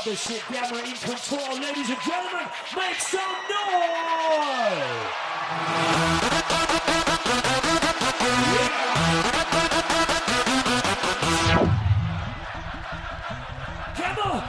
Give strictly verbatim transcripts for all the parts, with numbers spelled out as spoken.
mothership, Gamma in control. Ladies and gentlemen, make some noise! Gamma!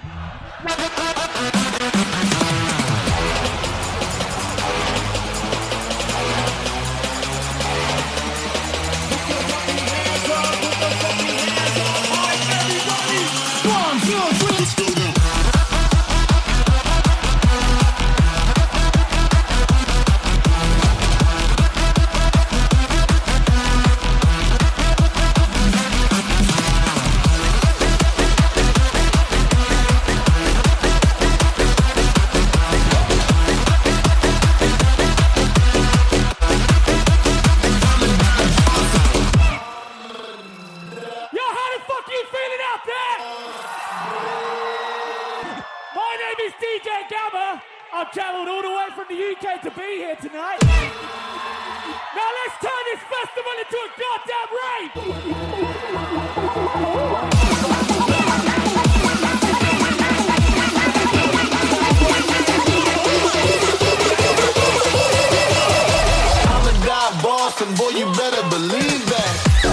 I've travelled all the way from the U K to be here tonight. Now let's turn this festival into a goddamn rave! I'm a die Boston, boy, you better believe that.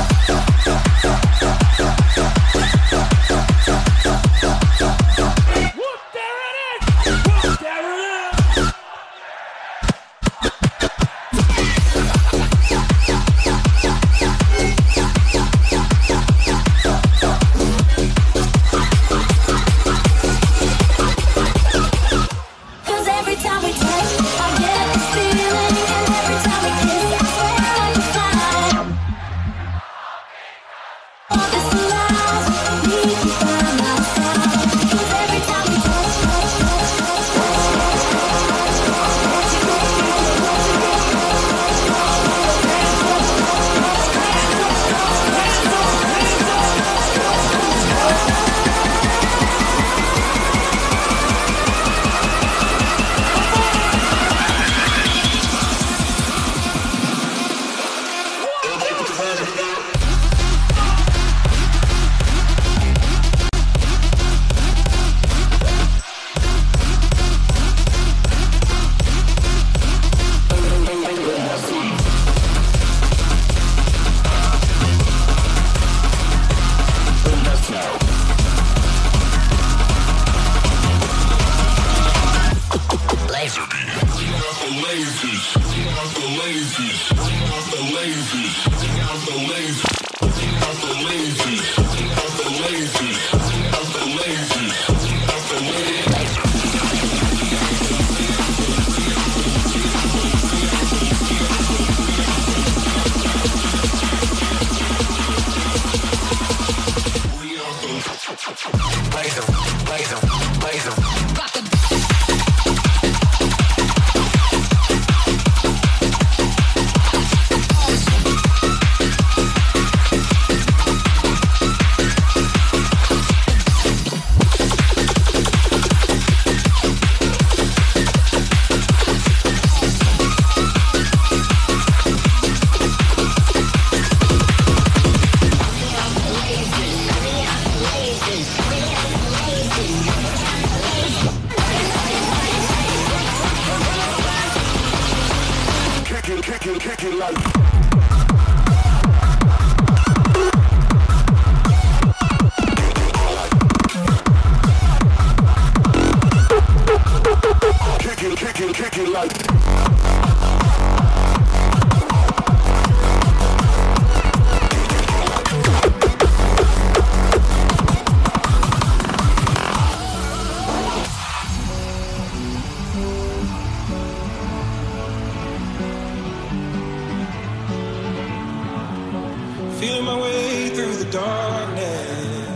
Feeling my way through the darkness,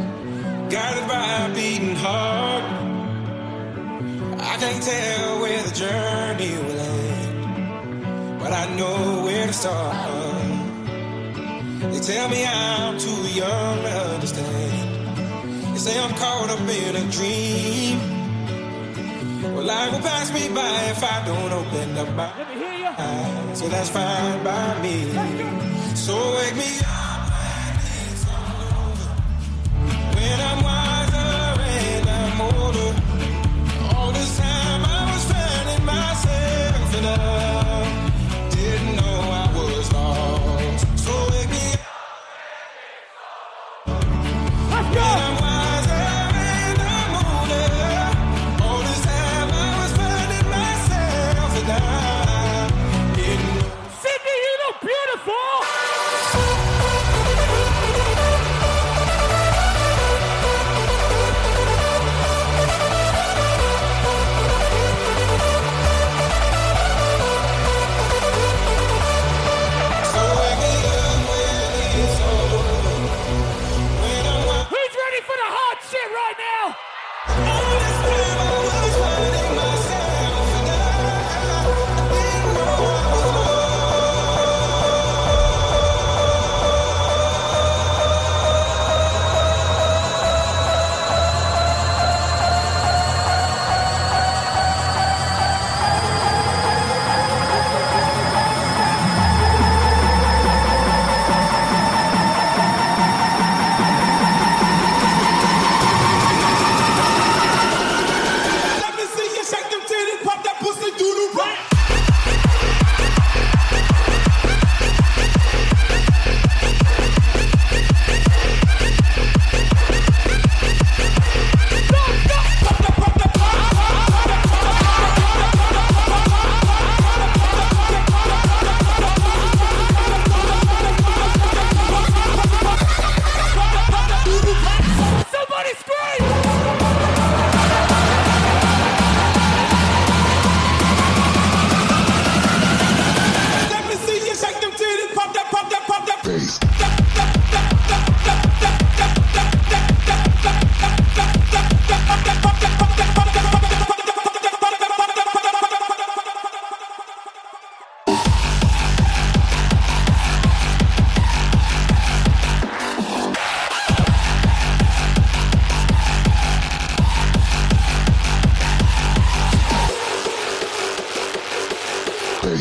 guided by a beating heart. I can't tell where the journey will end, but I know where to start. They tell me I'm too young to understand. They say I'm caught up in a dream. Well, life will pass me by if I don't open up my eyes. So that's fine by me. So wake me up when it's all over. When I'm wiser and I'm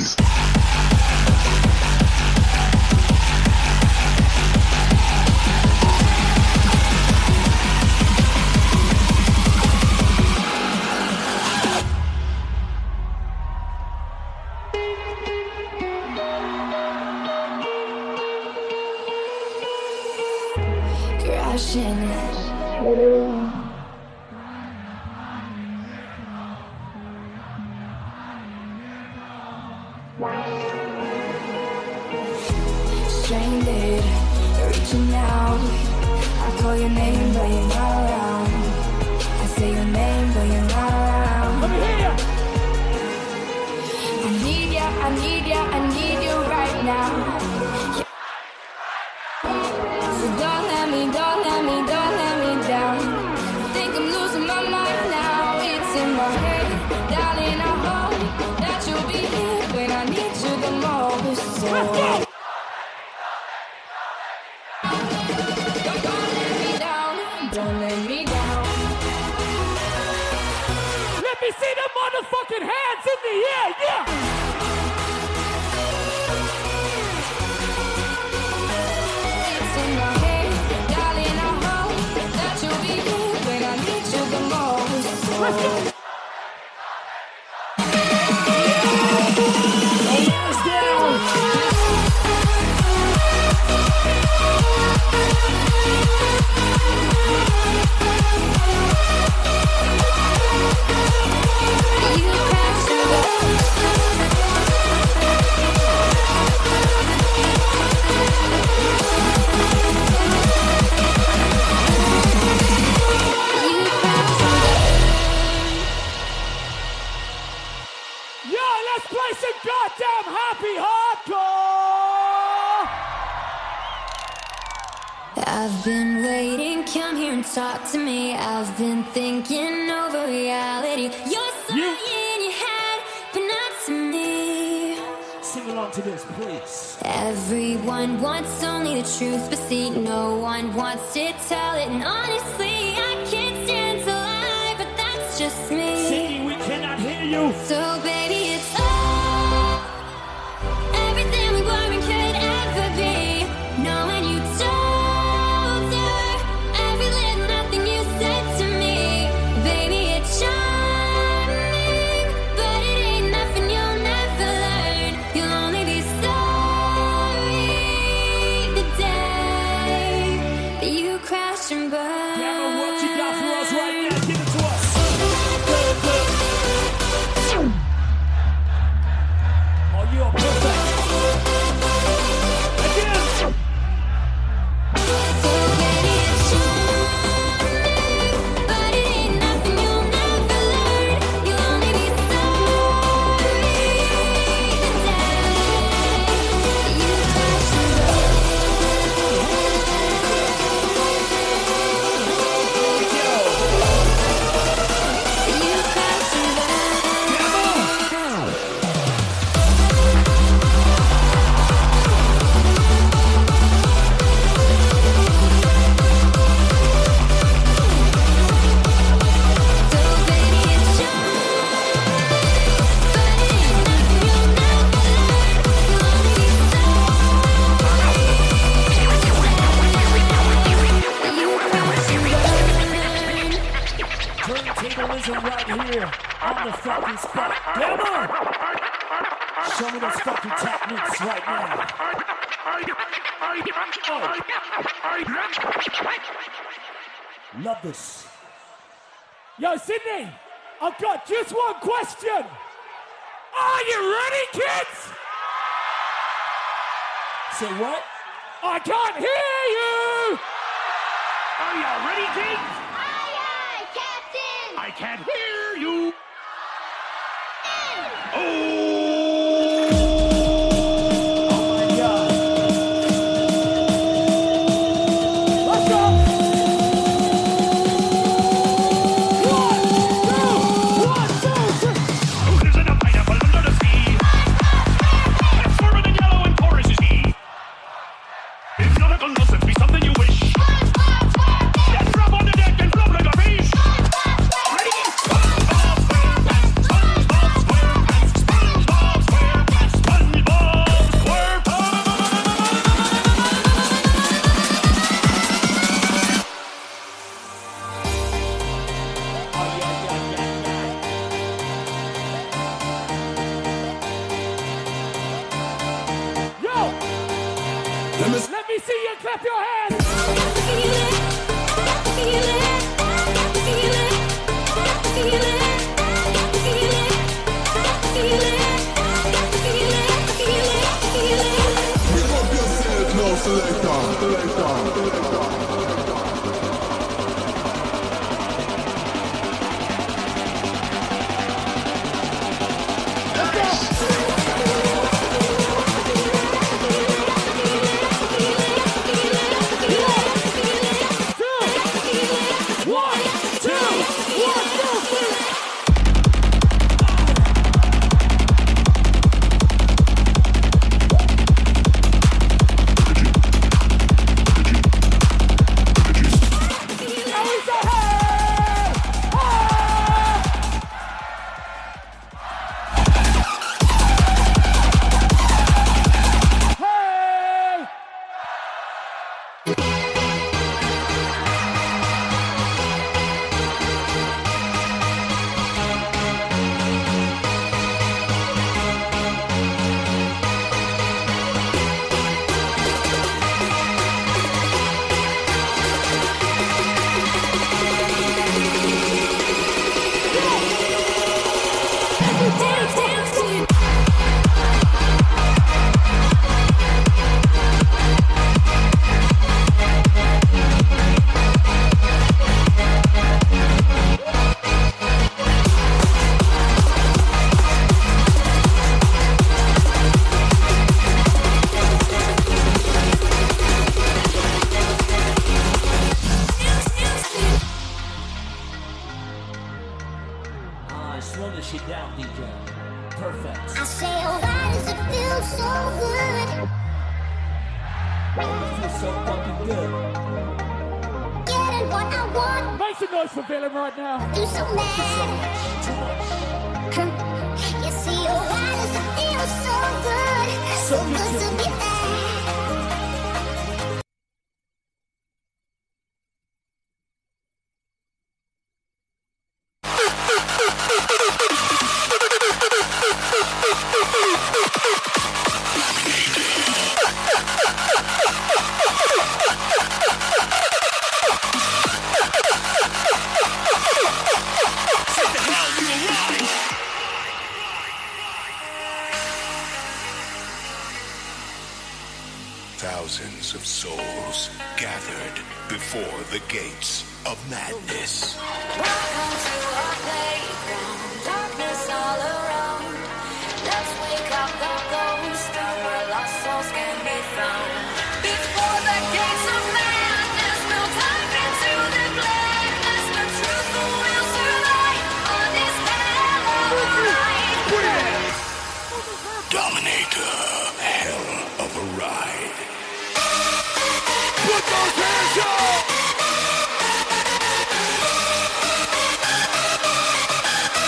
please. Crashing. Stranded, reaching out. I call your name, but you're not around. I say your name, but you're not around. Let me hear ya. I need ya, I need ya, I need you right now. So don't let me, don't let me, don't let me down. I think I'm losing my mind now. It's in my head, darling. I hope that you'll be here when I need you the most. So Let's go. don't let me down, don't let me down. Let me see the motherfucking hands in the air, yeah! It's in my head, darling. I hope that you'll be here when I need you the most. So Let's go! Hands down. you capture you Yo, let's play some goddamn happy hardcore! I've been waiting, come here and talk to me. I've been thinking over reality. You're saying you had, but not to me. Sing along to this, please. Everyone wants only the truth, but see, no one wants to tell it. And honestly, I can't stand to lie, but that's just me. Singing, we cannot hear you. So baby, it's all everything we were and could ever be. Knowing you told her every little nothing you said to me. Baby, it's charming, but it ain't nothing you'll never learn. You'll only be sorry the day that you crashed and burned. Gamma, what you got for us right now? Give it to us. Oh, you're perfect. Again. So baby, it's charming, but it ain't nothing you'll never learn. You'll only be sorry the day that you crashed and burned. You crashed and burned. So baby, it's charming, but it ain't nothing you'll never learn. You'll only be sorry that you crashed and burned. Turntablism right here on the fucking spot. Gamma! Show me those fucking techniques right now. Oh. Love this. Yo, Sydney, I've got just one question. Are you ready, kids? Say what? I can't hear you! Are you ready, kids? Aye, aye, Captain! I can't hear you. Oh my God. Let's go! One, two, one, two, three. Who lives in a pineapple under the sea? It's warmer than yellow and porous is he. If nautical nonsense be something you wish, then drop on the deck and float like a fish. Ready? One, two, three. Let me see you clap your hands. Feel it, feel it, feel it, feel it, feel it, feel it, feel it, feel it, feel it. Pick up yourself now, selector. Selector. Thousands of souls gathered before the gates of madness. Welcome to our playground, darkness all around. Let's wake up the ghost of where lost souls can be found. Before the gates of madness, we'll dive into the blackness. The truth will survive on this hell of a ride. Dominator, hell of a ride. Put those hands up!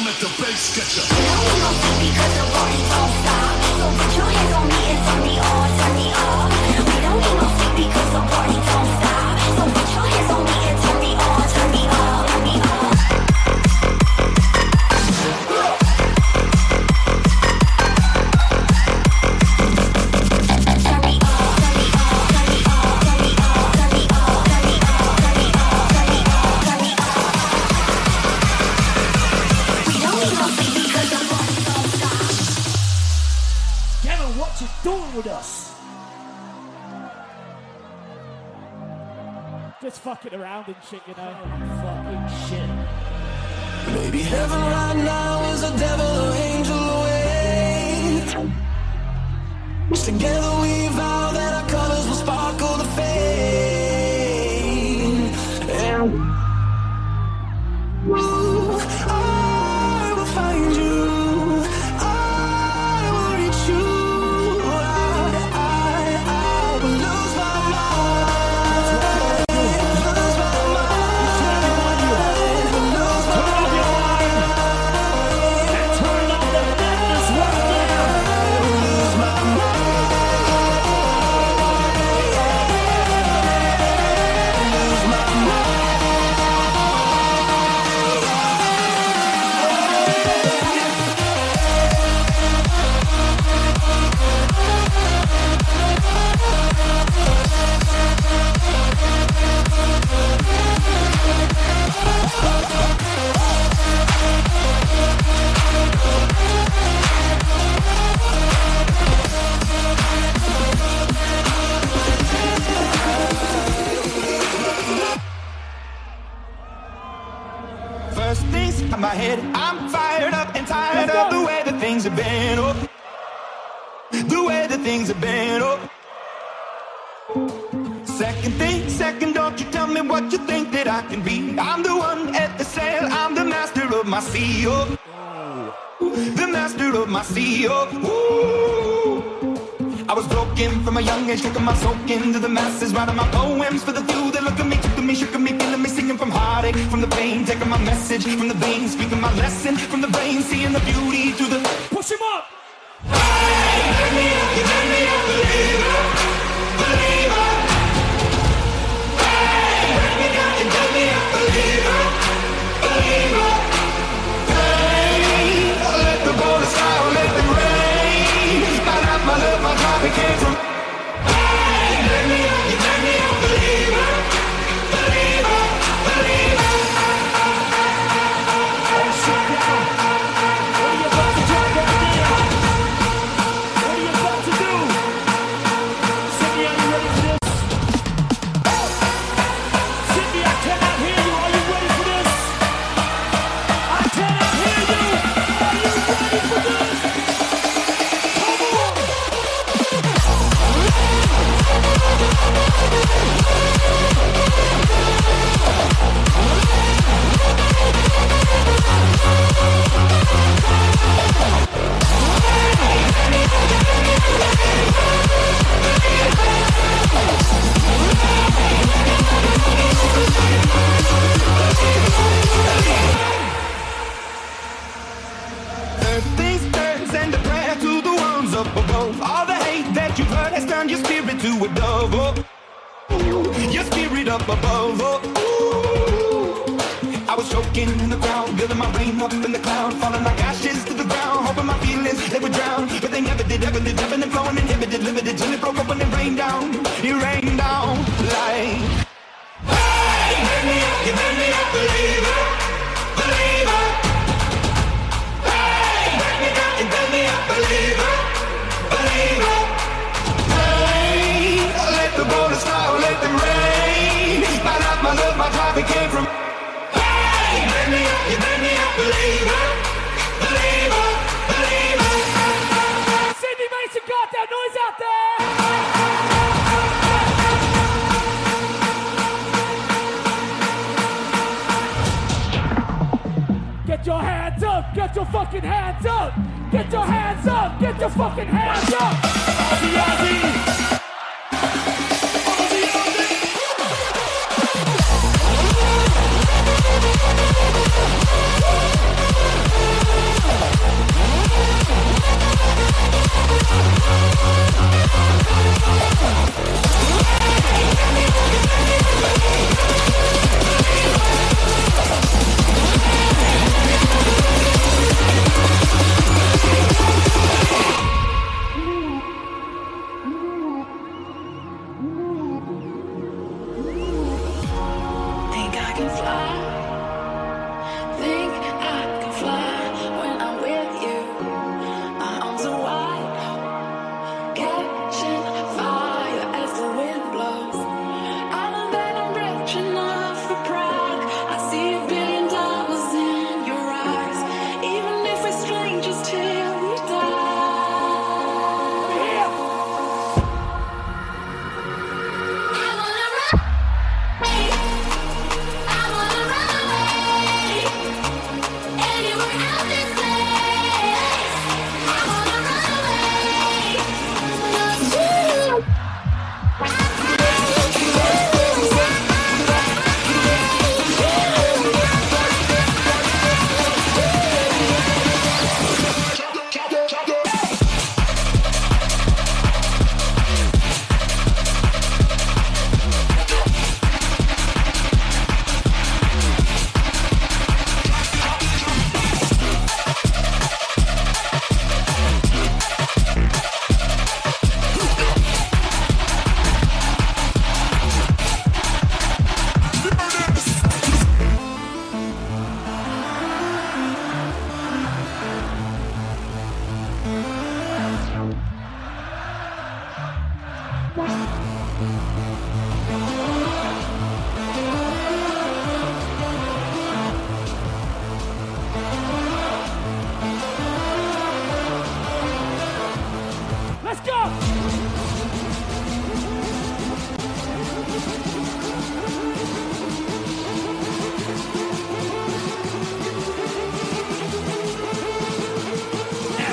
Don't let the bass get you. We don't go sleep because the party don't stop. So put your hands on me and turn me on, turn me up. We don't need no sleep because the party don't stop. So put your hands on me and turn me on, turn me up, turn me up. Doing with us. Just fucking around and shit, you know. Fucking shit. Maybe heaven right now is a devil or angel away. Together we vow that our colors will sparkle the fame. And ooh, I will find you. My head, I'm fired up and tired of the way that things have been, oh, the way that things have been, oh. Second thing, second, don't you tell me what you think that I can be. I'm the one at the sail, I'm the master of my sea, oh, the master of my sea, oh. Ooh. I was broken from a young age, taking my soak into the masses, writing my poems for the few that look at me, took to me, shook at me, feeling me, singing from heartache, from the pain, taking my message from the veins, speaking my lesson from the brain, seeing the beauty through the. Push him up! Hey, let me up, you let me up, believer, believer. Hey, let me up, you let me up, believer, believer. Hey, let the water style, let the rain, my love, my love, my heart came from. Hey, let me up, you let me up, believer, believer, believer. Oh, shit, down. What are you about to drop that down? What are you about to do? Cindy, are you ready for this? Cindy, I cannot hear you. Are you ready for this? I cannot hear you. Are you ready for this? Come on. Third things third, send a prayer to the ones up above. All the hate that you've heard has turned your spirit to a dove. Oh, your spirit up above. Oh, I was choking in the crowd, building my rain up in the cloud, falling like ashes to the ground, hoping my feelings they would drown, but they never did. Ever did, ebbing and flowing, inhibited, limited, till it broke up when it rained down. It rained down like. Hey, let me up, you let me up, believer, believer. Believer, believer. Hey, let the water start, let them rain. My love, my love, my drive, it came from. Hey, let me up, you let me up, believer, believer, believer. Cindy, make some goddamn noise out there! Get your hands up! Get your fucking hands up! Get your hands up! Get your fucking hands up! Ozzy, Ozzy! Ozzy, Ozzy!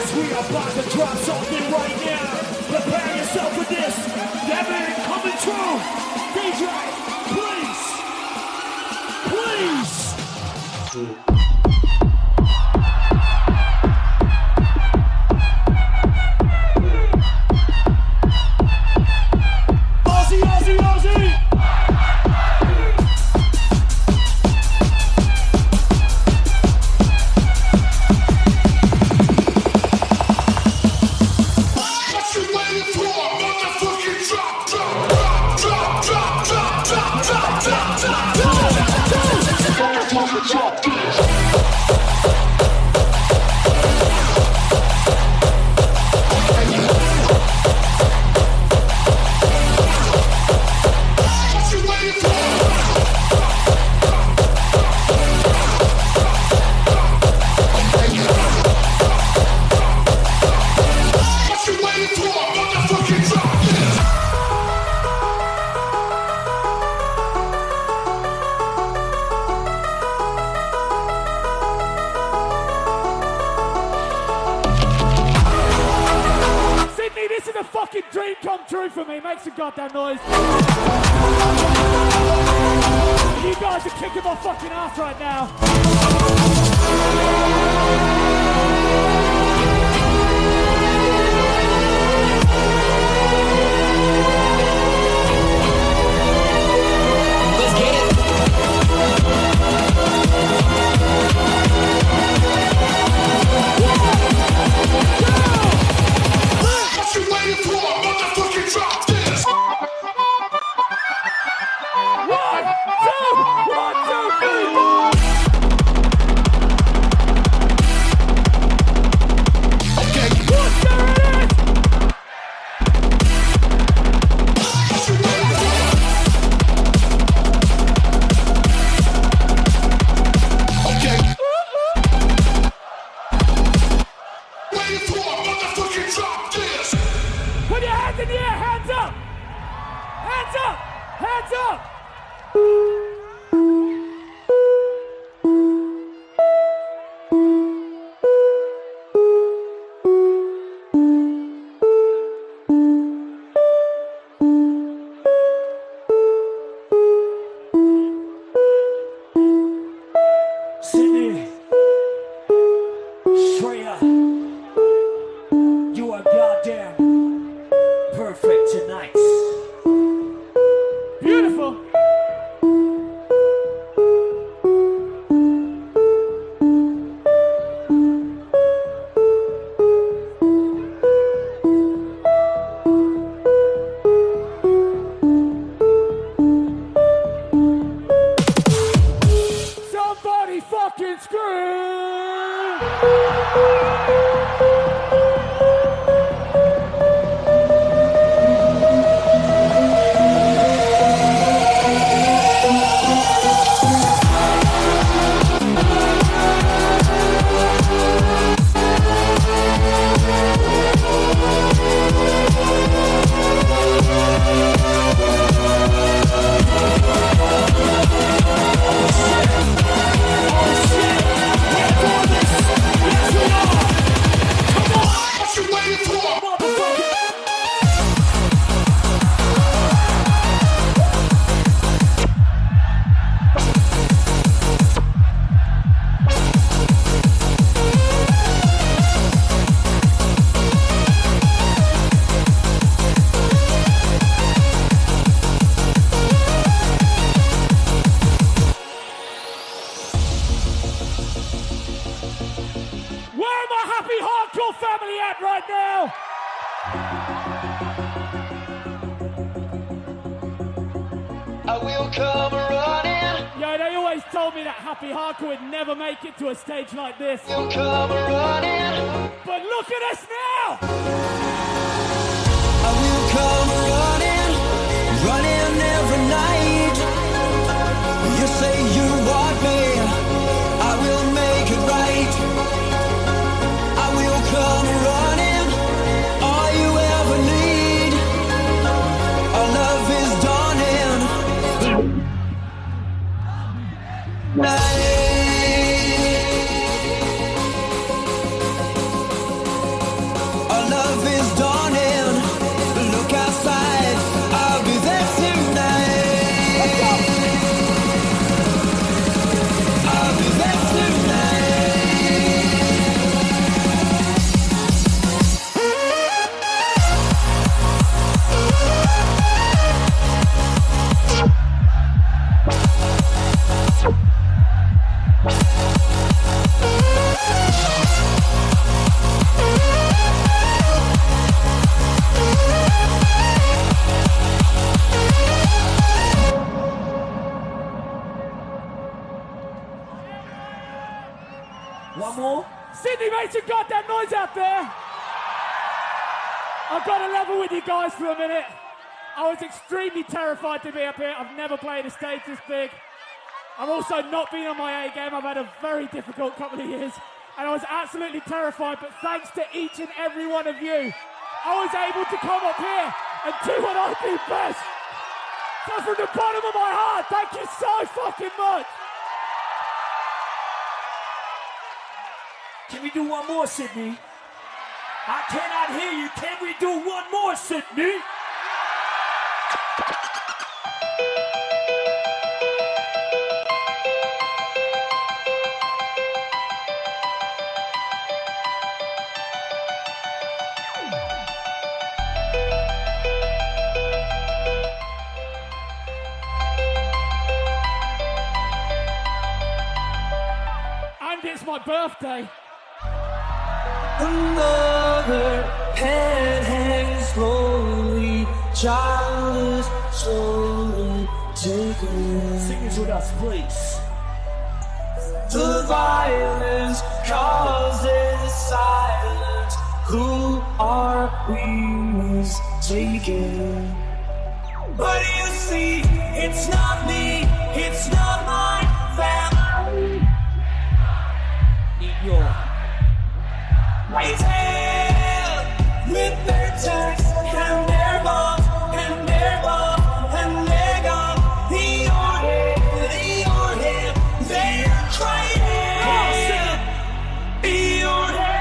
Yes, we are about to drop something right now. Prepare yourself for this. Devin coming through. D J, please. Please. Ozzy, Ozzy, Ozzy. Goddamn noise. You guys are kicking my fucking ass right now. Let's get it. What you waiting for? Motherfucking drop this. One, two, one, two, three, four. Okay. What's there it is? What you waiting for? Okay. Waiting for? Motherfucking drop this. Put your hands in the air, hands up! Hands up! Hands up! Sydney, Shreya, you are goddamn perfect tonight. Beautiful! Somebody fucking scream! What you waiting for? Where my happy hardcore family at right now? I will come running. Yeah, they always told me that happy hardcore would never make it to a stage like this. Will come running. But look at us now! I will come running, running every night. You say you want me, I will make it right. I will come running, all you ever need. Our love is dawning. Night. Sydney, make some goddamn noise out there. I've got to level with you guys for a minute. I was extremely terrified to be up here. I've never played a stage this big. I've also not been on my A game. I've had a very difficult couple of years. And I was absolutely terrified, but thanks to each and every one of you, I was able to come up here and do what I do best. So from the bottom of my heart, thank you so fucking much. Can we do one more, Sydney? I cannot hear you. Can we do one more, Sydney? And it's my birthday. Another head hangs slowly, child is slowly taken. Sing it with us, please. The violence causes silence. Who are we mistaken? But you see, it's not me, it's not my family. Eat your. It's hell with their tanks and their bombs and their bombs and their guns. The order, the order, they're trying. The order.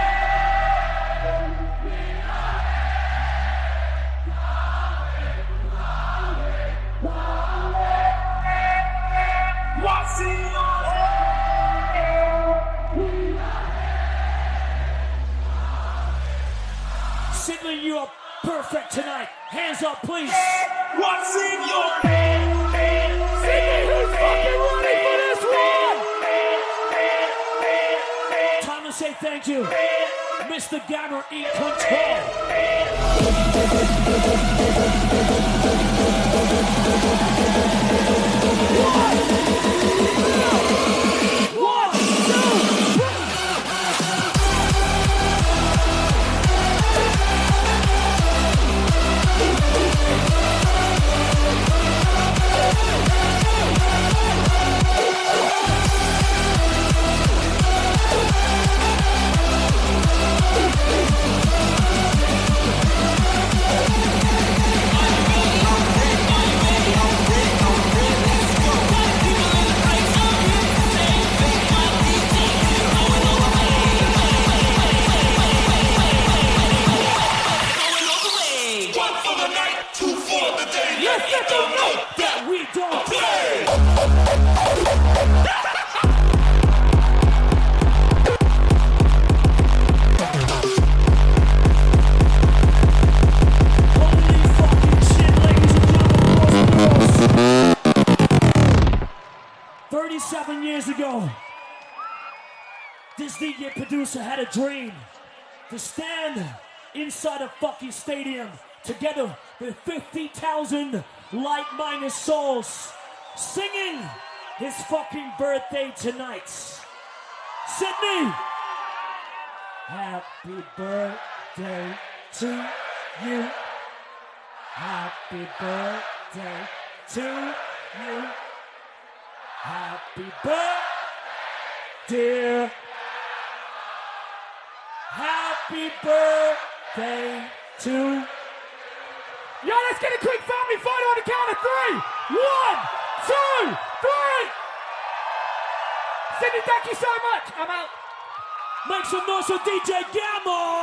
What's in your head? Sydney, you are perfect tonight. Hands up, please. What's in your head? Sydney, who's fucking ready for this one? Time to say thank you. Mister Gammer in control. One, two, three. Yes, let them know that we don't play. Holy fucking shit, ladies and gentlemen, boys and girls. thirty-seven years ago, this D J producer had a dream to stand inside a fucking stadium together with fifty thousand like-minded souls singing his fucking birthday tonight. Sydney, happy birthday to you. Happy birthday to you. Happy birthday, dear. Happy birthday to Yo, let's get a quick family photo on the count of three. One, two, three. Sydney, thank you so much. I'm out. Make some noise for D J Gammo!